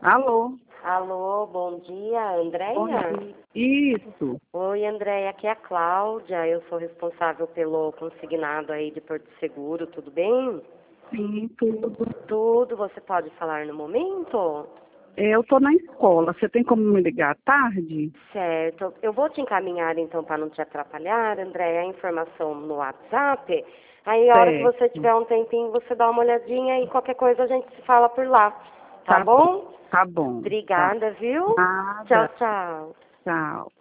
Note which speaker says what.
Speaker 1: Alô?
Speaker 2: Alô, bom dia,
Speaker 1: Bom
Speaker 2: Andréia?
Speaker 1: dia. Isso.
Speaker 2: Oi, Andréia, aqui é a Cláudia, eu sou responsável pelo consignado aí de Porto Seguro, tudo bem?
Speaker 1: Sim, tudo.
Speaker 2: Tudo, você pode falar no momento?
Speaker 1: Eu estou na escola. Você tem como me ligar à tarde?
Speaker 2: Certo, eu vou te encaminhar então para não te atrapalhar, Andréia, a informação no WhatsApp. Aí a hora que você
Speaker 1: Certo.
Speaker 2: tiver um tempinho, você dá uma olhadinha e qualquer coisa a gente se fala por lá, tá
Speaker 1: Tá bom.
Speaker 2: bom?
Speaker 1: Tá bom. Tá.
Speaker 2: Obrigada, viu? Tchau,
Speaker 1: Nada.
Speaker 2: tchau.
Speaker 1: Tchau.